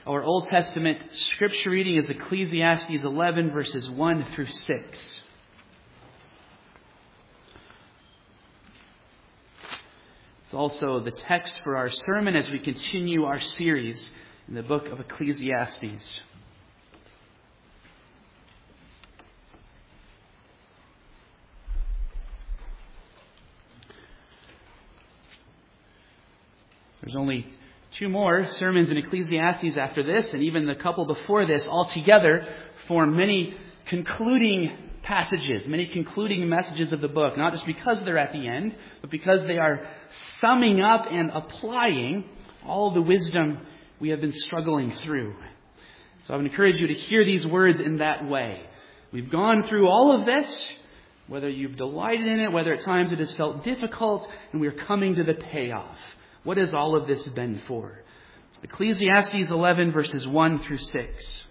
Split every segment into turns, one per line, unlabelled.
Our Old Testament scripture reading is Ecclesiastes 11, verses 1 through 6. It's also the text for our sermon as we continue our series in the book of Ecclesiastes. There's only 2 more sermons in Ecclesiastes after this, and even the couple before this altogether form many concluding passages, many concluding messages of the book, not just because they're at the end, but because they are summing up and applying all the wisdom we have been struggling through. So I would encourage you to hear these words in that way. We've gone through all of this, whether you've delighted in it, whether at times it has felt difficult, and we're coming to the payoff. What has all of this been for? Ecclesiastes 11, verses 1 through 6.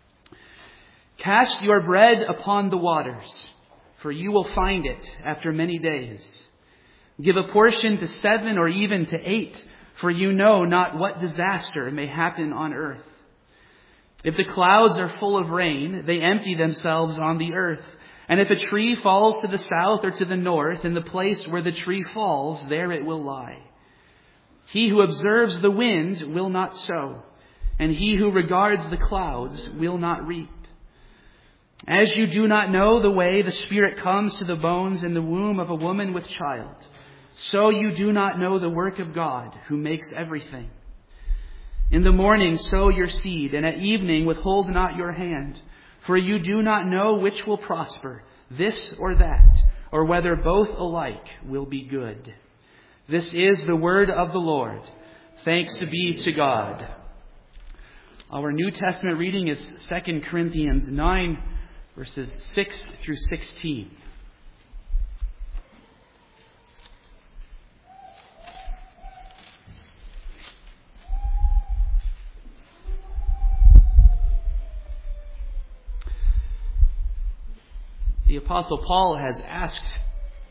Cast your bread upon the waters, for you will find it after many days. Give a portion to 7 or even to 8, for you know not what disaster may happen on earth. If the clouds are full of rain, they empty themselves on the earth. And if a tree falls to the south or to the north, in the place where the tree falls, there it will lie. He who observes the wind will not sow, and he who regards the clouds will not reap. As you do not know the way the Spirit comes to the bones in the womb of a woman with child, so you do not know the work of God who makes everything. In the morning sow your seed, and at evening withhold not your hand, for you do not know which will prosper, this or that, or whether both alike will be good. This is the word of the Lord. Thanks be to God. Our New Testament reading is 2 Corinthians 9, verses 6 through 16. The Apostle Paul has asked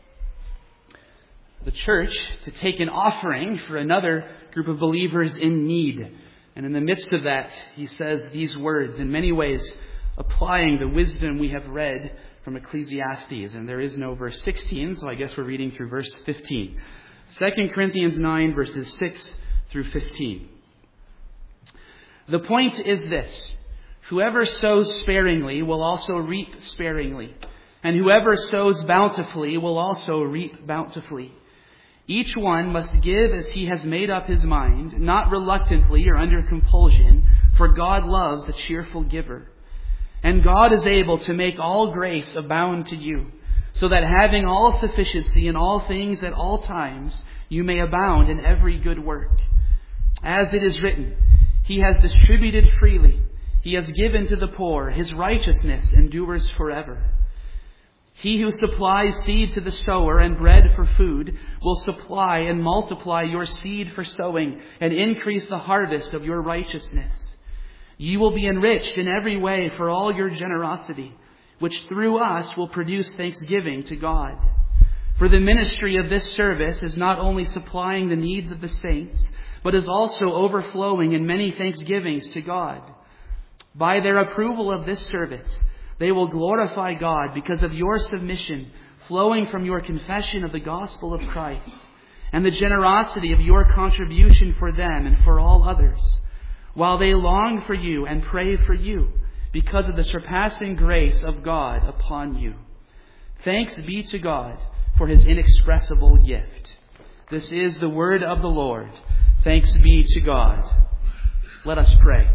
the church to take an offering for another group of believers in need. And in the midst of that, he says these words, in many ways applying the wisdom we have read from Ecclesiastes. And there is no verse 16, so I guess we're reading through verse 15. 2 Corinthians 9, verses 6 through 15. The point is this: whoever sows sparingly will also reap sparingly, and whoever sows bountifully will also reap bountifully. Each one must give as he has made up his mind, not reluctantly or under compulsion, for God loves a cheerful giver. And God is able to make all grace abound to you, so that having all sufficiency in all things at all times, you may abound in every good work. As it is written, He has distributed freely, He has given to the poor, His righteousness endures forever. He who supplies seed to the sower and bread for food will supply and multiply your seed for sowing and increase the harvest of your righteousness. You will be enriched in every way for all your generosity, which through us will produce thanksgiving to God. For the ministry of this service is not only supplying the needs of the saints, but is also overflowing in many thanksgivings to God. By their approval of this service, they will glorify God because of your submission flowing from your confession of the gospel of Christ and the generosity of your contribution for them and for all others, while they long for you and pray for you because of the surpassing grace of God upon you. Thanks be to God for His inexpressible gift. This is the word of the Lord. Thanks be to God. Let us pray.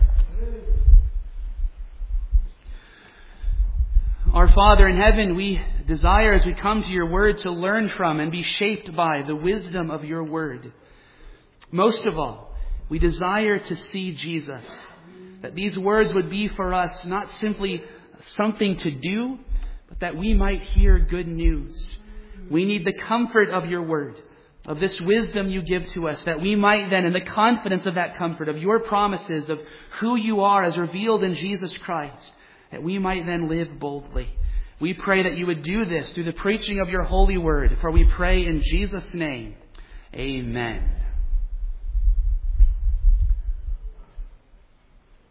Our Father in heaven, we desire as we come to your word to learn from and be shaped by the wisdom of your word. Most of all, we desire to see Jesus. That these words would be for us not simply something to do, but that we might hear good news. We need the comfort of your word, of this wisdom you give to us, that we might then, in the confidence of that comfort, of your promises, of who you are as revealed in Jesus Christ, that we might then live boldly. We pray that you would do this through the preaching of your holy word, for we pray in Jesus' name. Amen.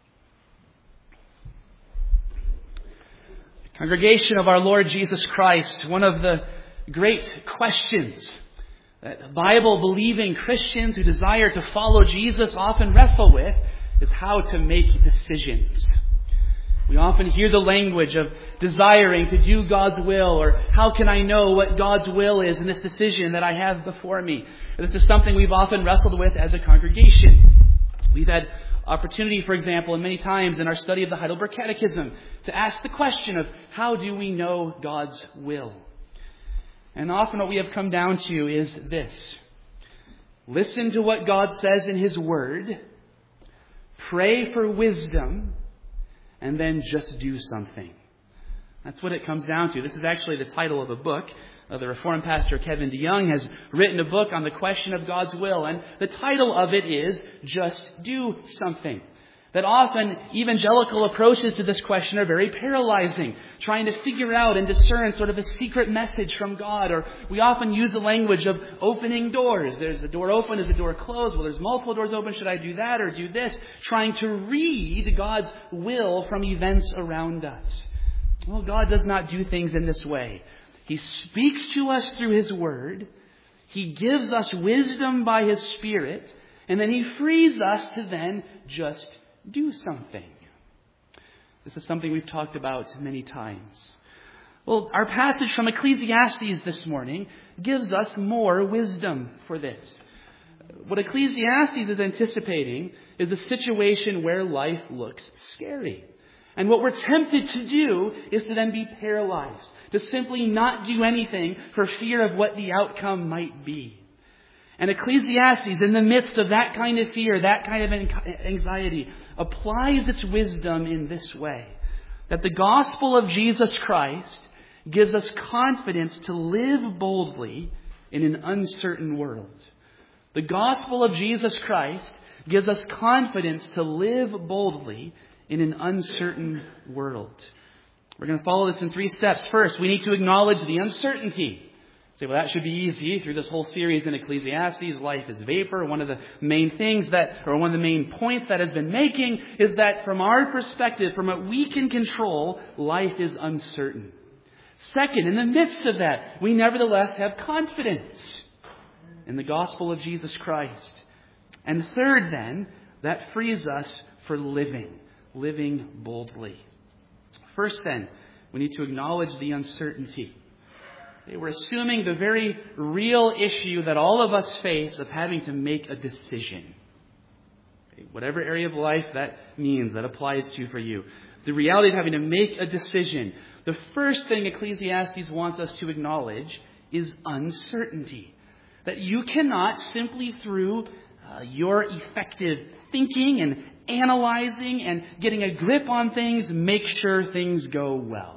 Congregation of our Lord Jesus Christ, one of the great questions that Bible-believing Christians who desire to follow Jesus often wrestle with is how to make decisions. We often hear the language of desiring to do God's will, or how can I know what God's will is in this decision that I have before me? This is something we've often wrestled with as a congregation. We've had opportunity, for example, and many times in our study of the Heidelberg Catechism, to ask the question of how do we know God's will? And often what we have come down to is this: listen to what God says in His Word, pray for wisdom, and then just do something. That's what it comes down to. This is actually the title of a book. The Reformed pastor Kevin DeYoung has written a book on the question of God's will, and the title of it is Just Do Something. That often evangelical approaches to this question are very paralyzing, trying to figure out and discern sort of a secret message from God. Or we often use the language of opening doors. There's a door open, is a door closed? Well, there's multiple doors open. Should I do that or do this? Trying to read God's will from events around us. Well, God does not do things in this way. He speaks to us through His Word. He gives us wisdom by His Spirit. And then He frees us to then just do something. This is something we've talked about many times. Well, our passage from Ecclesiastes this morning gives us more wisdom for this. What Ecclesiastes is anticipating is a situation where life looks scary. And what we're tempted to do is to then be paralyzed, to simply not do anything for fear of what the outcome might be. And Ecclesiastes, in the midst of that kind of fear, that kind of anxiety, applies its wisdom in this way: that the gospel of Jesus Christ gives us confidence to live boldly in an uncertain world. The gospel of Jesus Christ gives us confidence to live boldly in an uncertain world. We're going to follow this in 3 steps. First, we need to acknowledge the uncertainty. Say, well, that should be easy. Through this whole series in Ecclesiastes, life is vapor. One of the main points that has been making is that from our perspective, from what we can control, life is uncertain. Second, in the midst of that, we nevertheless have confidence in the gospel of Jesus Christ. And third, then, that frees us for living boldly. First, then, we need to acknowledge the uncertainty. We're assuming the very real issue that all of us face of having to make a decision. Whatever area of life that means, that applies to for you. The reality of having to make a decision. The first thing Ecclesiastes wants us to acknowledge is uncertainty. That you cannot simply through your effective thinking and analyzing and getting a grip on things make sure things go well.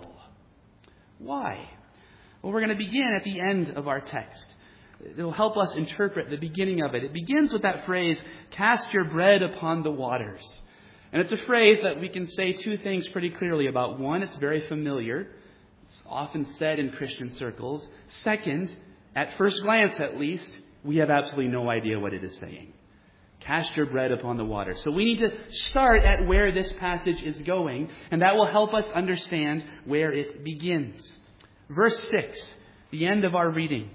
Why? Well, we're going to begin at the end of our text. It will help us interpret the beginning of it. It begins with that phrase, cast your bread upon the waters. And it's a phrase that we can say 2 things pretty clearly about. One, it's very familiar. It's often said in Christian circles. Second, at first glance at least, we have absolutely no idea what it is saying. Cast your bread upon the water. So we need to start at where this passage is going, and that will help us understand where it begins. Verse 6, the end of our reading.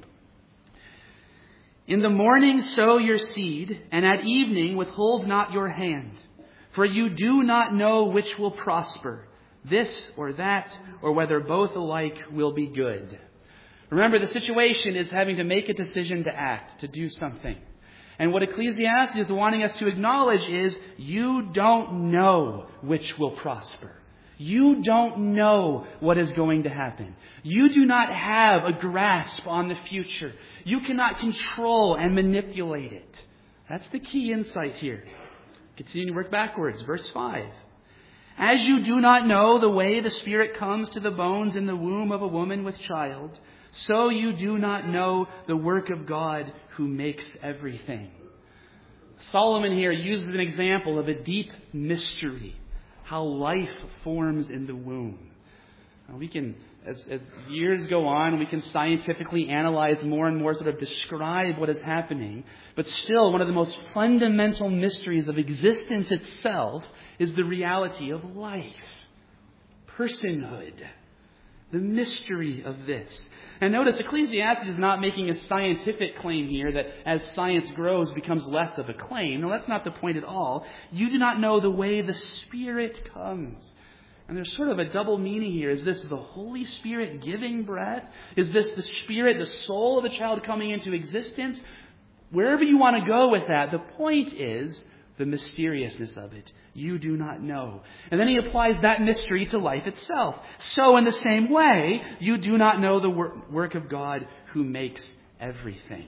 In the morning sow your seed, and at evening withhold not your hand. For you do not know which will prosper, this or that, or whether both alike will be good. Remember, the situation is having to make a decision to act, to do something. And what Ecclesiastes is wanting us to acknowledge is you don't know which will prosper. You don't know what is going to happen. You do not have a grasp on the future. You cannot control and manipulate it. That's the key insight here. Continue to work backwards. Verse 5. As you do not know the way the Spirit comes to the bones in the womb of a woman with child, so you do not know the work of God who makes everything. Solomon here uses an example of a deep mystery. How life forms in the womb. We can, as years go on, we can scientifically analyze more and more, sort of describe what is happening. But still, one of the most fundamental mysteries of existence itself is the reality of life, personhood. The mystery of this. And notice, Ecclesiastes is not making a scientific claim here that as science grows becomes less of a claim. No, that's not the point at all. You do not know the way the Spirit comes. And there's sort of a double meaning here. Is this the Holy Spirit giving breath? Is this the Spirit, the soul of a child coming into existence? Wherever you want to go with that, the point is the mysteriousness of it. You do not know. And then he applies that mystery to life itself. So in the same way, you do not know the work of God who makes everything.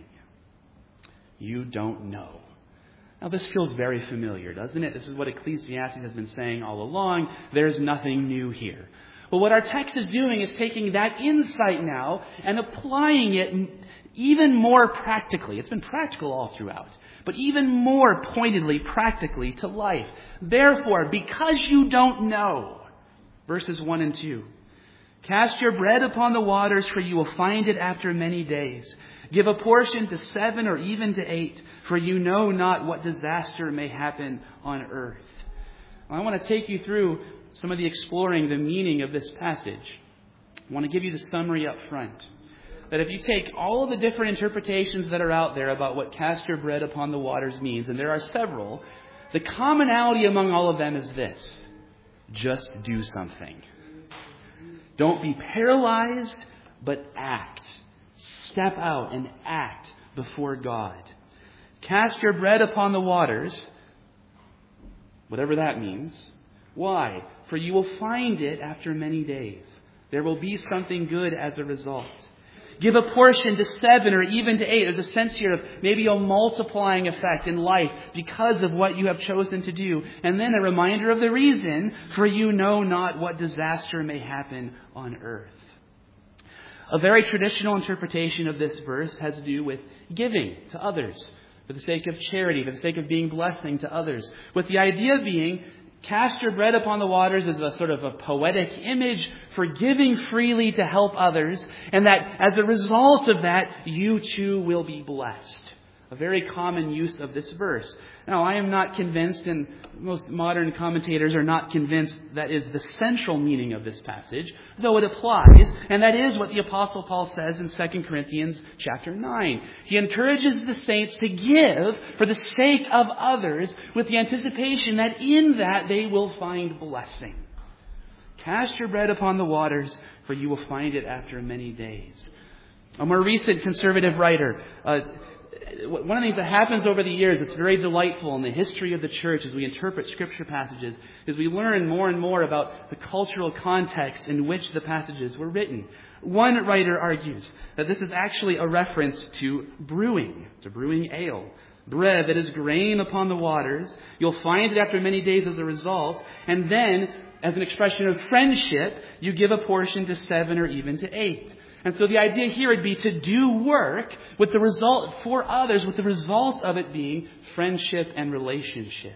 You don't know. Now this feels very familiar, doesn't it? This is what Ecclesiastes has been saying all along. There's nothing new here. Well, what our text is doing is taking that insight now and applying it even more practically. It's been practical all throughout, but even more pointedly, practically to life. Therefore, because you don't know, verses 1 and 2, cast your bread upon the waters, for you will find it after many days. Give a portion to 7 or even to 8, for you know not what disaster may happen on earth. I want to take you through some of the exploring the meaning of this passage. I want to give you the summary up front. That if you take all of the different interpretations that are out there about what cast your bread upon the waters means, and there are several, the commonality among all of them is this: just do something. Don't be paralyzed, but act. Step out and act before God. Cast your bread upon the waters, whatever that means. Why? For you will find it after many days. There will be something good as a result. Give a portion to 7 or even to 8. There's a sense here of maybe a multiplying effect in life because of what you have chosen to do. And then a reminder of the reason, for you know not what disaster may happen on earth. A very traditional interpretation of this verse has to do with giving to others for the sake of charity, for the sake of being blessing to others. With the idea being, cast your bread upon the waters as a sort of a poetic image for giving freely to help others, and that as a result of that, you too will be blessed. A very common use of this verse. Now, I am not convinced, and most modern commentators are not convinced, that is the central meaning of this passage, though it applies, and that is what the Apostle Paul says in 2 Corinthians chapter 9. He encourages the saints to give for the sake of others with the anticipation that in that they will find blessing. Cast your bread upon the waters, for you will find it after many days. A more recent conservative writer, one of the things that happens over the years that's very delightful in the history of the church as we interpret Scripture passages is we learn more and more about the cultural context in which the passages were written. One writer argues that this is actually a reference to brewing, to brewing ale. Bread that is grain upon the waters. You'll find it after many days as a result. And then, as an expression of friendship, you give a portion to 7 or even to 8. And so the idea here would be to do work with the result for others, with the result of it being friendship and relationship.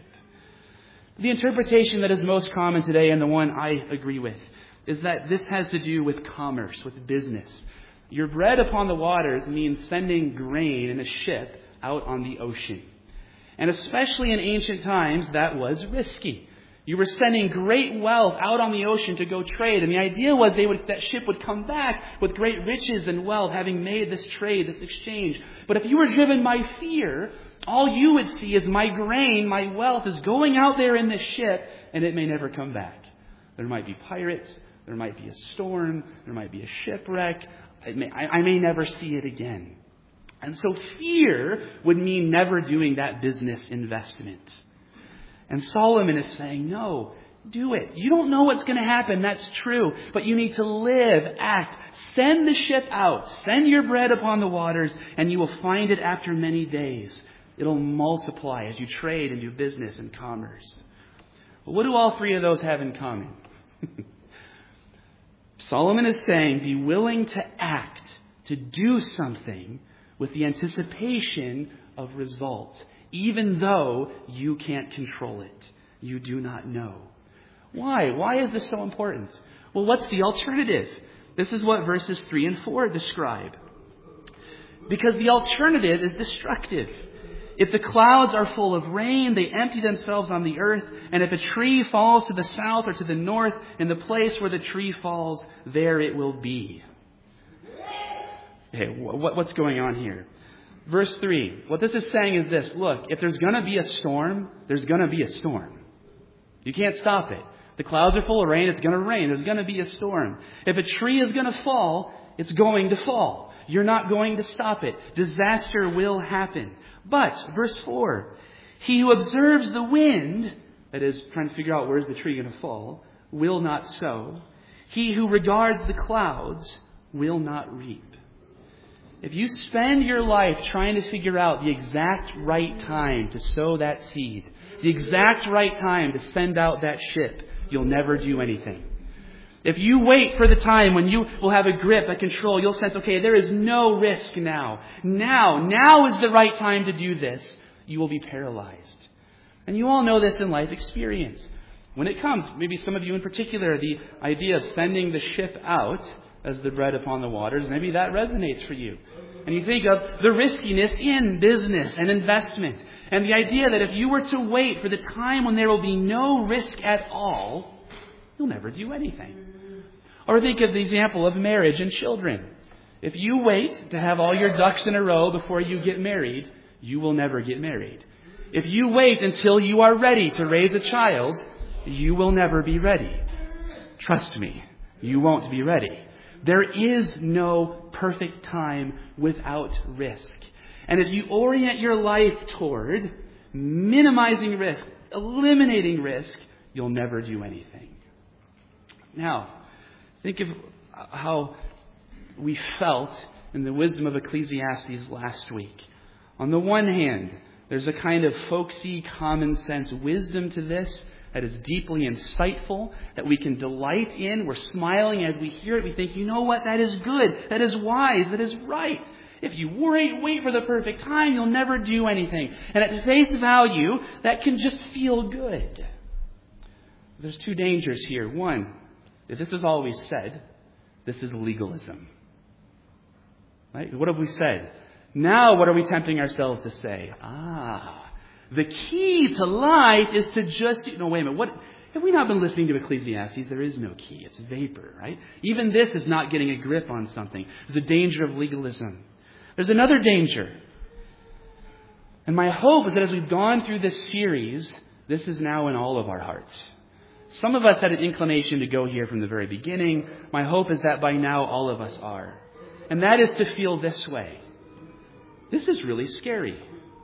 The interpretation that is most common today, and the one I agree with, is that this has to do with commerce, with business. Your bread upon the waters means sending grain in a ship out on the ocean. And especially in ancient times, that was risky. You were sending great wealth out on the ocean to go trade. And the idea was that ship would come back with great riches and wealth, having made this trade, this exchange. But if you were driven by fear, all you would see is my grain, my wealth is going out there in this ship, and it may never come back. There might be pirates, there might be a storm, there might be a shipwreck. I may never see it again. And so fear would mean never doing that business investment. And Solomon is saying, no, do it. You don't know what's going to happen. That's true. But you need to live, act. Send the ship out. Send your bread upon the waters, and you will find it after many days. It'll multiply as you trade and do business and commerce. Well, what do all three of those have in common? Solomon is saying, be willing to act, to do something with the anticipation of results. Even though you can't control it. You do not know. Why? Why is this so important? Well, what's the alternative? This is what verses 3 and 4 describe. Because the alternative is destructive. If the clouds are full of rain, they empty themselves on the earth. And if a tree falls to the south or to the north, in the place where the tree falls, there it will be. Okay, what's going on here? Verse 3. What this is saying is this. Look, if there's going to be a storm, there's going to be a storm. You can't stop it. The clouds are full of rain, it's going to rain. There's going to be a storm. If a tree is going to fall, it's going to fall. You're not going to stop it. Disaster will happen. But, verse 4, he who observes the wind, that is, trying to figure out where's the tree going to fall, will not sow. He who regards the clouds will not reap. If you spend your life trying to figure out the exact right time to sow that seed, the exact right time to send out that ship, you'll never do anything. If you wait for the time when you will have a grip, a control, you'll sense, okay, there is no risk now. Now is the right time to do this. You will be paralyzed. And you all know this in life experience. When it comes, maybe some of you in particular, the idea of sending the ship out as the bread upon the waters, maybe that resonates for you. And you think of the riskiness in business and investment. And the idea that if you were to wait for the time when there will be no risk at all, you'll never do anything. Or think of the example of marriage and children. If you wait to have all your ducks in a row before you get married, you will never get married. If you wait until you are ready to raise a child, you will never be ready. Trust me, you won't be ready. There is no perfect time without risk. And if you orient your life toward minimizing risk, eliminating risk, you'll never do anything. Now, think of how we felt in the wisdom of Ecclesiastes last week. On the one hand, there's a kind of folksy, common sense wisdom to this that is deeply insightful, that we can delight in. We're smiling as we hear it. We think, you know what? That is good. That is wise. That is right. If you wait for the perfect time, you'll never do anything. And at face value, that can just feel good. There's two dangers here. One, if this is all we said, this is legalism. Right? What have we said? Now what are we tempting ourselves to say? The key to life is to just... No, wait a minute. What have we not been listening to Ecclesiastes? There is no key. It's vapor, right? Even this is not getting a grip on something. There's a danger of legalism. There's another danger. And my hope is that as we've gone through this series, this is now in all of our hearts. Some of us had an inclination to go here from the very beginning. My hope is that by now all of us are. And that is to feel this way. This is really scary.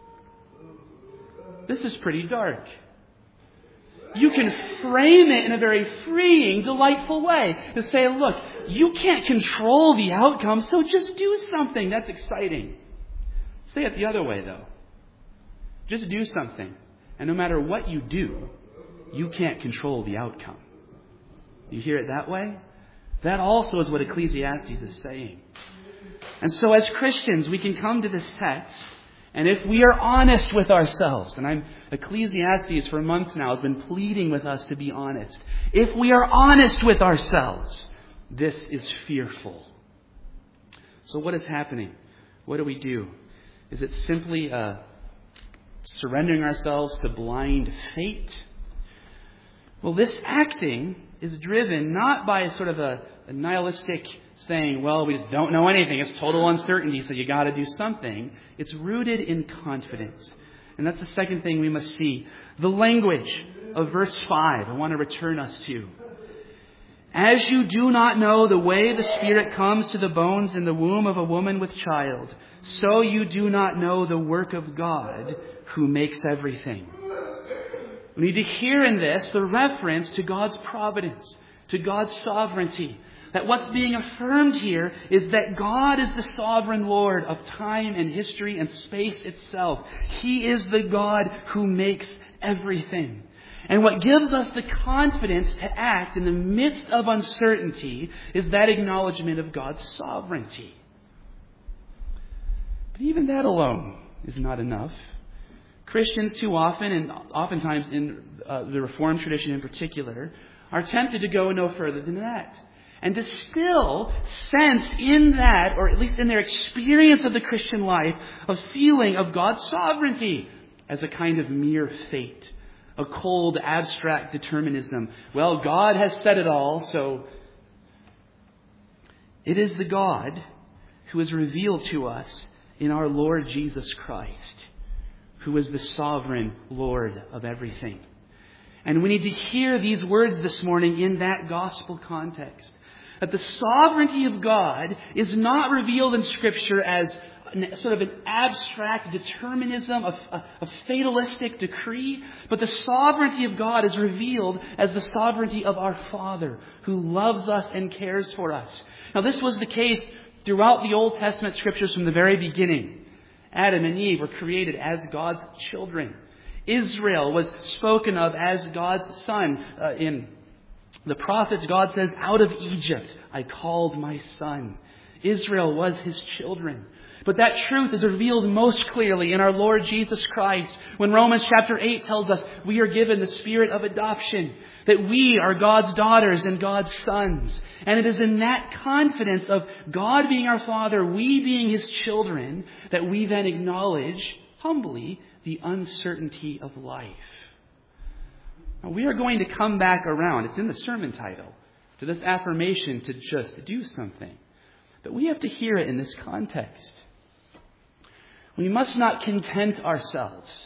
This is pretty dark. You can frame it in a very freeing, delightful way. To say, look, you can't control the outcome, so just do something. That's exciting. Say it the other way, though. Just do something. And no matter what you do, you can't control the outcome. You hear it that way? That also is what Ecclesiastes is saying. And so as Christians, we can come to this text, and if we are honest with ourselves, and Ecclesiastes for months now has been pleading with us to be honest. If we are honest with ourselves, this is fearful. So what is happening? What do we do? Is it simply surrendering ourselves to blind fate? Well, this acting is driven not by sort of a nihilistic saying, well, we just don't know anything. It's total uncertainty, so you got to do something. It's rooted in confidence. And that's the second thing we must see. The language of verse 5, I want to return us to. As you do not know the way the Spirit comes to the bones in the womb of a woman with child, so you do not know the work of God who makes everything. We need to hear in this the reference to God's providence, to God's sovereignty. That what's being affirmed here is that God is the sovereign Lord of time and history and space itself. He is the God who makes everything. And what gives us the confidence to act in the midst of uncertainty is that acknowledgement of God's sovereignty. But even that alone is not enough. Christians too often, and oftentimes in the Reformed tradition in particular, are tempted to go no further than that. and to still sense in that, or at least in their experience of the Christian life, a feeling of God's sovereignty as a kind of mere fate, a cold, abstract determinism. Well, God has said it all, so it is the God who is revealed to us in our Lord Jesus Christ, who is the sovereign Lord of everything. And we need to hear these words this morning in that gospel context. That the sovereignty of God is not revealed in Scripture as sort of an abstract determinism, a fatalistic decree, but the sovereignty of God is revealed as the sovereignty of our Father, who loves us and cares for us. Now, this was the case throughout the Old Testament Scriptures from the very beginning. Adam and Eve were created as God's children. Israel was spoken of as God's son. In the prophets, God says, "Out of Egypt I called my son." Israel was His children. But that truth is revealed most clearly in our Lord Jesus Christ when Romans chapter 8 tells us we are given the spirit of adoption, that we are God's daughters and God's sons. And it is in that confidence of God being our Father, we being His children, that we then acknowledge humbly the uncertainty of life. Now, we are going to come back around, it's in the sermon title, to this affirmation to just do something. But we have to hear it in this context. We must not content ourselves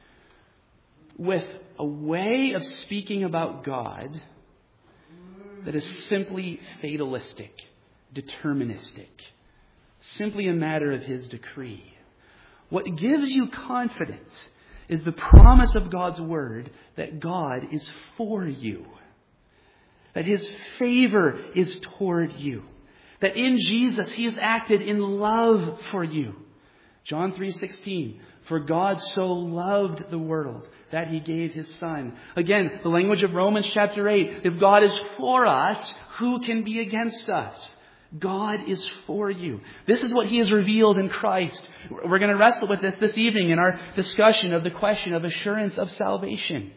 with a way of speaking about God that is simply fatalistic, deterministic, simply a matter of His decree. What gives you confidence is the promise of God's Word that God is for you, that His favor is toward you, that in Jesus He has acted in love for you. John 3:16, "For God so loved the world that He gave His Son." Again, the language of Romans chapter 8, if God is for us, who can be against us? God is for you. This is what He has revealed in Christ. We're going to wrestle with this evening in our discussion of the question of assurance of salvation.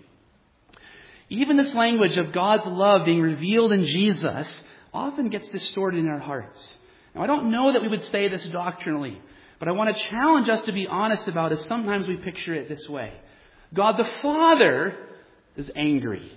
Even this language of God's love being revealed in Jesus often gets distorted in our hearts. Now, I don't know that we would say this doctrinally, but I want to challenge us to be honest about it. Sometimes we picture it this way. God the Father is angry.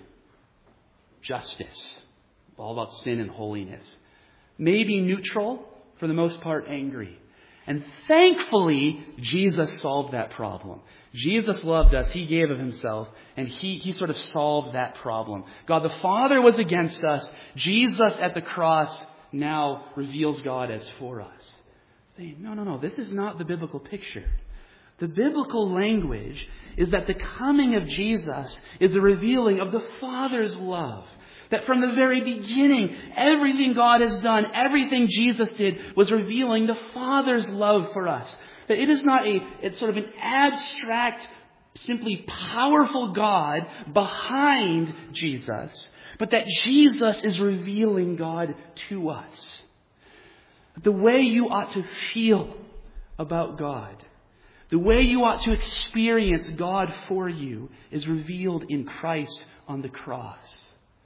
Justice. All about sin and holiness. Maybe neutral, for the most part angry. And thankfully, Jesus solved that problem. Jesus loved us. He gave of Himself. And He sort of solved that problem. God the Father was against us. Jesus at the cross now reveals God as for us. Saying, no, this is not the biblical picture. The biblical language is that the coming of Jesus is a revealing of the Father's love. That from the very beginning, everything God has done, everything Jesus did, was revealing the Father's love for us. That it is not it's sort of an abstract, simply powerful God behind Jesus, but that Jesus is revealing God to us. The way you ought to feel about God, the way you ought to experience God for you, is revealed in Christ on the cross.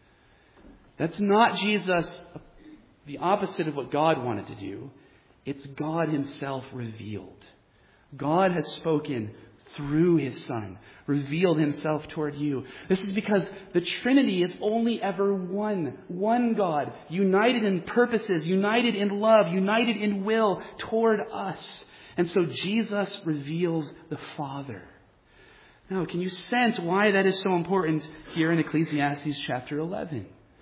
That's not Jesus, the opposite of what God wanted to do. It's God Himself revealed. God has spoken through His Son, revealed Himself toward you. This is because the Trinity is only ever one God, united in purposes, united in love, united in will toward us. And so Jesus reveals the Father. Now, can you sense why that is so important here in Ecclesiastes chapter 11?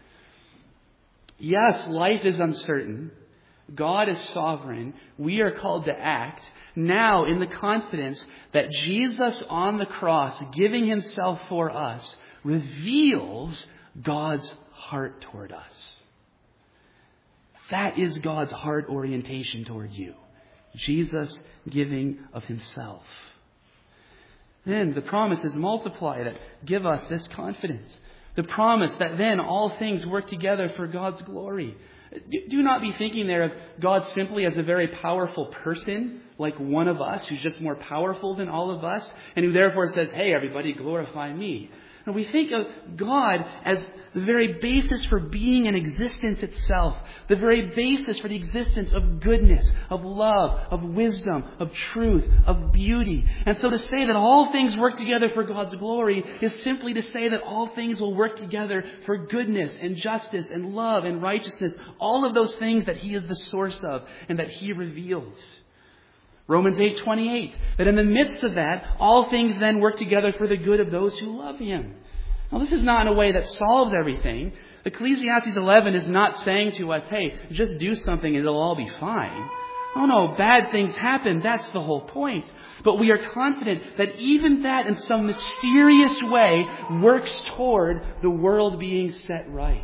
Yes, life is uncertain. God is sovereign. We are called to act now in the confidence that Jesus on the cross, giving Himself for us, reveals God's heart toward us. That is God's heart orientation toward you. Jesus giving of Himself. Then the promises multiply that give us this confidence. The promise that then all things work together for God's glory. Do not be thinking there of God simply as a very powerful person, like one of us, who's just more powerful than all of us, and who therefore says, "Hey, everybody, glorify me." And we think of God as the very basis for being and existence itself, the very basis for the existence of goodness, of love, of wisdom, of truth, of beauty. And so to say that all things work together for God's glory is simply to say that all things will work together for goodness and justice and love and righteousness, all of those things that He is the source of and that He reveals. Romans 8:28, that in the midst of that, all things then work together for the good of those who love Him. Now, this is not in a way that solves everything. Ecclesiastes 11 is not saying to us, hey, just do something and it'll all be fine. Oh no, bad things happen. That's the whole point. But we are confident that even that in some mysterious way works toward the world being set right.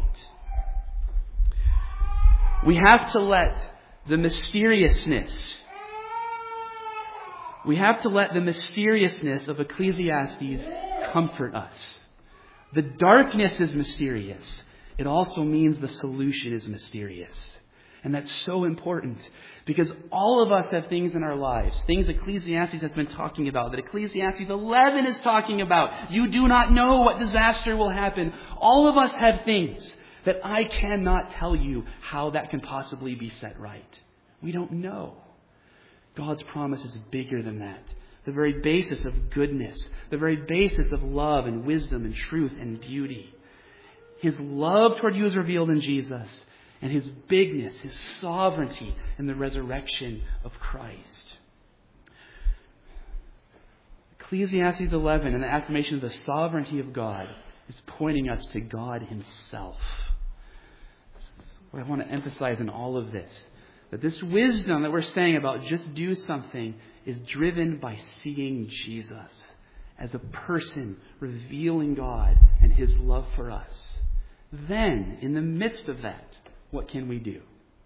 We have to let the mysteriousness of Ecclesiastes comfort us. The darkness is mysterious. It also means the solution is mysterious. And that's so important because all of us have things in our lives, things Ecclesiastes has been talking about, that Ecclesiastes 11 is talking about. You do not know what disaster will happen. All of us have things that I cannot tell you how that can possibly be set right. We don't know. God's promise is bigger than that. The very basis of goodness, the very basis of love and wisdom and truth and beauty. His love toward you is revealed in Jesus, and His bigness, His sovereignty in the resurrection of Christ. Ecclesiastes 11 and the affirmation of the sovereignty of God is pointing us to God Himself. What I want to emphasize in all of this, that this wisdom that we're saying about just do something is driven by seeing Jesus as a person revealing God and His love for us. Then, in the midst of that, what can we do?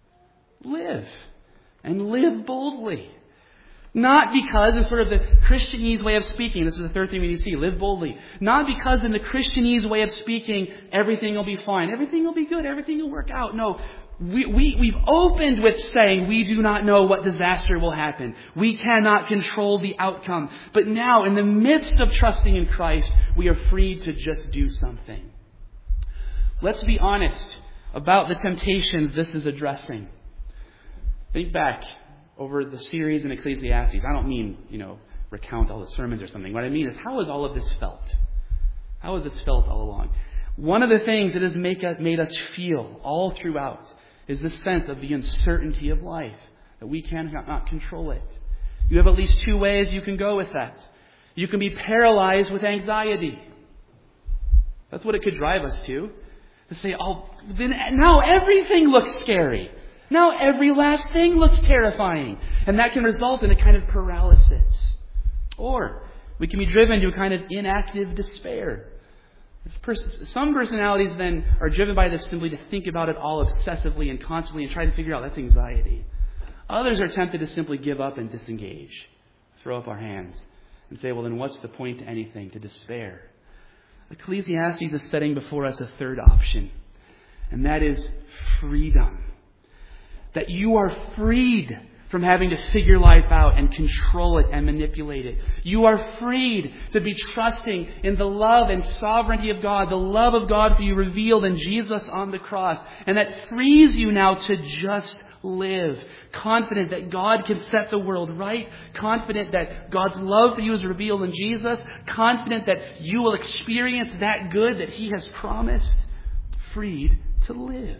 Live. And live boldly. Not because, in sort of the Christianese way of speaking, this is the third thing we need to see, live boldly. Not because in the Christianese way of speaking, everything will be fine, everything will be good, everything will work out. No, we've opened with saying we do not know what disaster will happen. We cannot control the outcome. But now, in the midst of trusting in Christ, we are free to just do something. Let's be honest about the temptations this is addressing. Think back over the series in Ecclesiastes. I don't mean, recount all the sermons or something. What I mean is, how has all of this felt? How has this felt all along? One of the things that has made us feel all throughout is this sense of the uncertainty of life, that we cannot control it. You have at least two ways you can go with that. You can be paralyzed with anxiety. That's what it could drive us to say, now everything looks scary. Now every last thing looks terrifying. And that can result in a kind of paralysis. Or we can be driven to a kind of inactive despair. Some personalities then are driven by this simply to think about it all obsessively and constantly and try to figure out that's anxiety. Others are tempted to simply give up and disengage, throw up our hands and say, well, then what's the point to anything, to despair? Ecclesiastes is setting before us a third option, and that is freedom. That you are freed from having to figure life out and control it and manipulate it. You are freed to be trusting in the love and sovereignty of God, the love of God for you revealed in Jesus on the cross. And that frees you now to just live. Confident that God can set the world right. Confident that God's love for you is revealed in Jesus. Confident that you will experience that good that He has promised. Freed to live.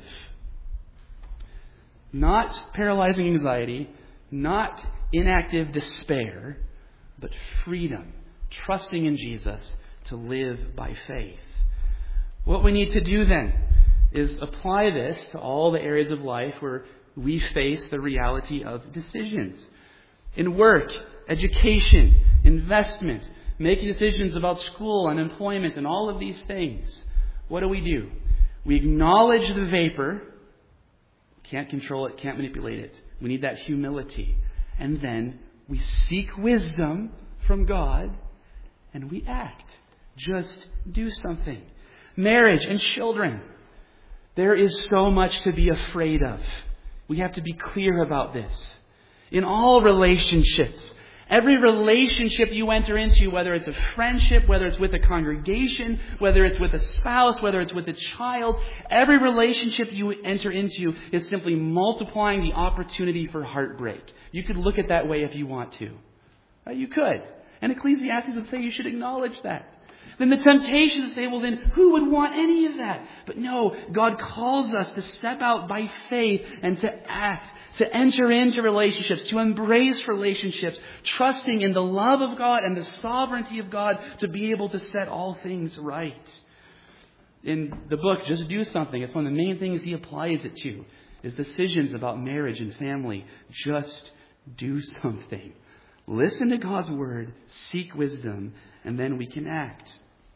Not paralyzing anxiety, not inactive despair, but freedom, trusting in Jesus to live by faith. What we need to do then is apply this to all the areas of life where we face the reality of decisions. In work, education, investment, making decisions about school and employment and all of these things. What do? We acknowledge the vapor. Can't control it, can't manipulate it. We need that humility. And then we seek wisdom from God and we act. Just do something. Marriage and children. There is so much to be afraid of. We have to be clear about this. In all relationships, Every relationship you enter into, whether it's a friendship, whether it's with a congregation, whether it's with a spouse, whether it's with a child, every relationship you enter into is simply multiplying the opportunity for heartbreak. You could look at that way if you want to. You could. And Ecclesiastes would say you should acknowledge that. Then the temptation to say, well then, who would want any of that? But no, God calls us to step out by faith and to act, to enter into relationships, to embrace relationships, trusting in the love of God and the sovereignty of God to be able to set all things right. In the book, Just Do Something, it's one of the main things he applies it to, is decisions about marriage and family. Just do something. Listen to God's word, seek wisdom, and then we can act.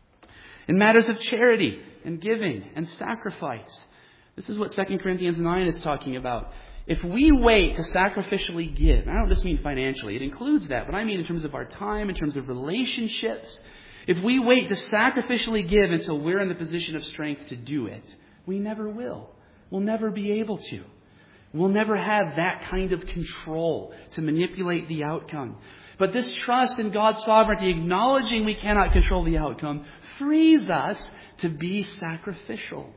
In matters of charity and giving and sacrifice, this is what 2 Corinthians 9 is talking about. If we wait to sacrificially give, I don't just mean financially, it includes that, but I mean in terms of our time, in terms of relationships. If we wait to sacrificially give until we're in the position of strength to do it, we never will. We'll never be able to. We'll never have that kind of control to manipulate the outcome. But this trust in God's sovereignty, acknowledging we cannot control the outcome, frees us to be sacrificial.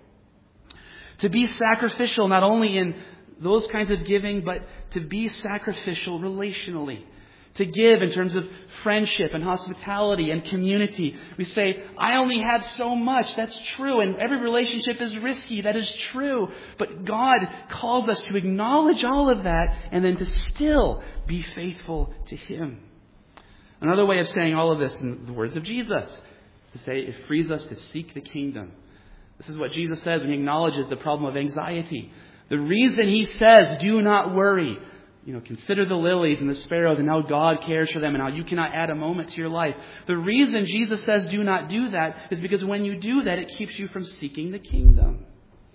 To be sacrificial not only in those kinds of giving, but to be sacrificial relationally. To give in terms of friendship and hospitality and community. We say, I only have so much. That's true. And every relationship is risky. That is true. But God calls us to acknowledge all of that and then to still be faithful to Him. Another way of saying all of this in the words of Jesus, to say it frees us to seek the kingdom. This is what Jesus says when He acknowledges the problem of anxiety. The reason He says, do not worry. Consider the lilies and the sparrows and how God cares for them and how you cannot add a moment to your life. The reason Jesus says do not do that is because when you do that, it keeps you from seeking the kingdom.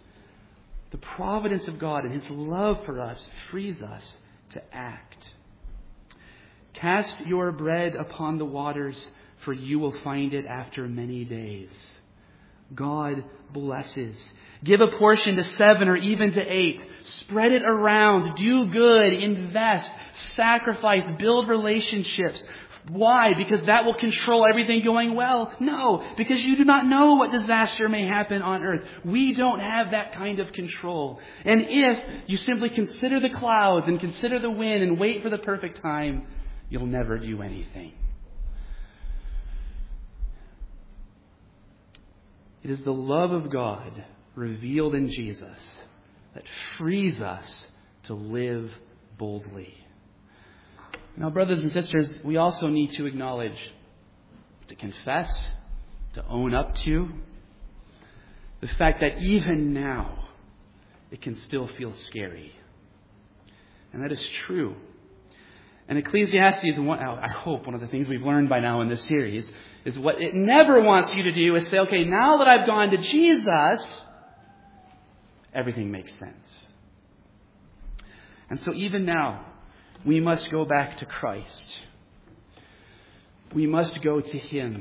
The providence of God and His love for us frees us to act. Cast your bread upon the waters, for you will find it after many days. God blesses. Give a portion to 7 or even to 8. Spread it around. Do good. Invest. Sacrifice. Build relationships. Why? Because that will control everything going well? No, because you do not know what disaster may happen on earth. We don't have that kind of control. And if you simply consider the clouds and consider the wind and wait for the perfect time, you'll never do anything. It is the love of God revealed in Jesus that frees us to live boldly. Now, brothers and sisters, we also need to acknowledge, to confess, to own up to the fact that even now it can still feel scary. And that is true. And Ecclesiastes, I hope one of the things we've learned by now in this series is what it never wants you to do is say, okay, now that I've gone to Jesus, everything makes sense. And so even now, we must go back to Christ. We must go to Him.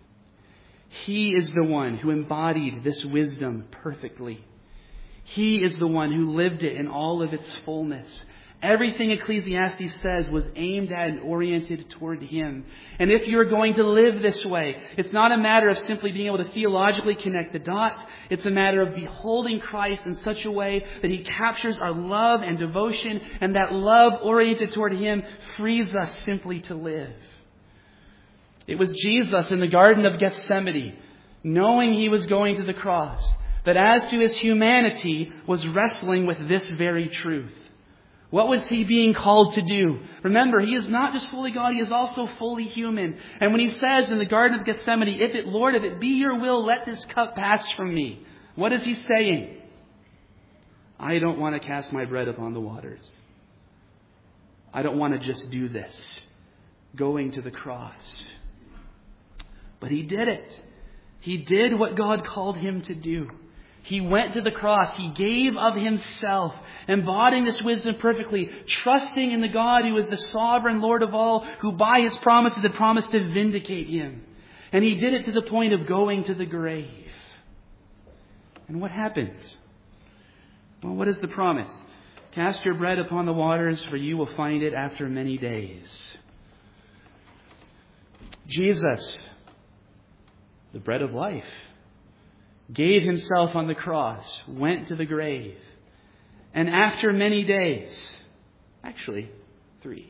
He is the one who embodied this wisdom perfectly. He is the one who lived it in all of its fullness. Everything Ecclesiastes says was aimed at and oriented toward Him. And if you're going to live this way, it's not a matter of simply being able to theologically connect the dots. It's a matter of beholding Christ in such a way that He captures our love and devotion, and that love oriented toward Him frees us simply to live. It was Jesus in the Garden of Gethsemane, knowing He was going to the cross, that as to His humanity was wrestling with this very truth. What was He being called to do? Remember, He is not just fully God, He is also fully human. And when He says in the Garden of Gethsemane, Lord, if it be your will, let this cup pass from me. What is He saying? I don't want to cast my bread upon the waters. I don't want to just do this, going to the cross. But He did it. He did what God called Him to do. He went to the cross. He gave of Himself, embodying this wisdom perfectly, trusting in the God who is the sovereign Lord of all, who by His promises had promised to vindicate Him. And He did it to the point of going to the grave. And what happened? Well, what is the promise? Cast your bread upon the waters, for you will find it after many days. Jesus, the bread of life, gave himself on the cross, went to the grave, and after many days, actually 3,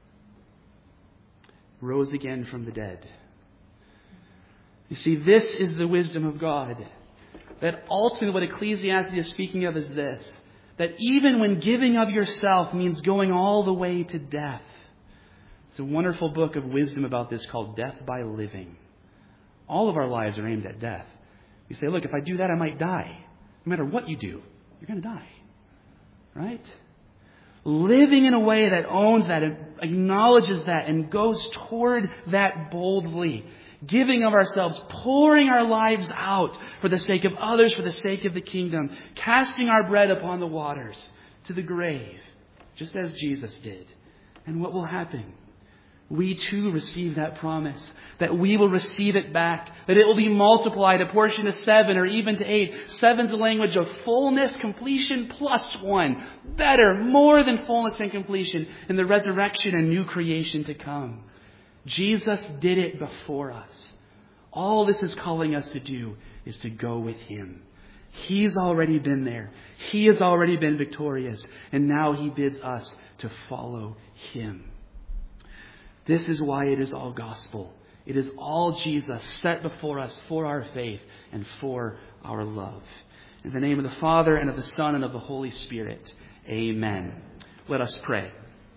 rose again from the dead. You see, this is the wisdom of God. That ultimately what Ecclesiastes is speaking of is this, that even when giving of yourself means going all the way to death. It's a wonderful book of wisdom about this called Death by Living. All of our lives are aimed at death. You say, look, if I do that, I might die. No matter what you do, you're going to die. Right? Living in a way that owns that, and acknowledges that, and goes toward that boldly. Giving of ourselves, pouring our lives out for the sake of others, for the sake of the kingdom. Casting our bread upon the waters to the grave, just as Jesus did. And what will happen? We too receive that promise, that we will receive it back, that it will be multiplied, a portion to 7 or even to 8. 7's the language of fullness, completion plus 1. Better, more than fullness and completion in the resurrection and new creation to come. Jesus did it before us. All this is calling us to do is to go with Him. He's already been there. He has already been victorious. And now He bids us to follow Him. This is why it is all gospel. It is all Jesus set before us for our faith and for our love. In the name of the Father and of the Son and of the Holy Spirit. Amen. Let us pray.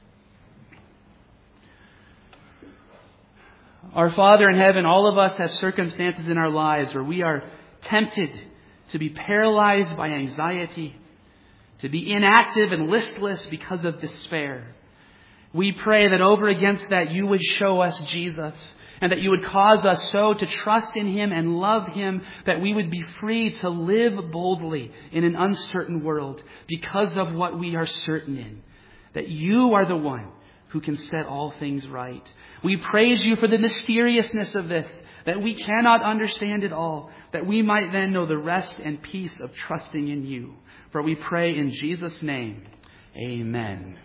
Our Father in heaven, all of us have circumstances in our lives where we are tempted to be paralyzed by anxiety, to be inactive and listless because of despair. We pray that over against that you would show us Jesus, and that you would cause us so to trust in Him and love Him that we would be free to live boldly in an uncertain world because of what we are certain in, that you are the one who can set all things right. We praise you for the mysteriousness of this, that we cannot understand it all, that we might then know the rest and peace of trusting in you. For we pray in Jesus' name, amen.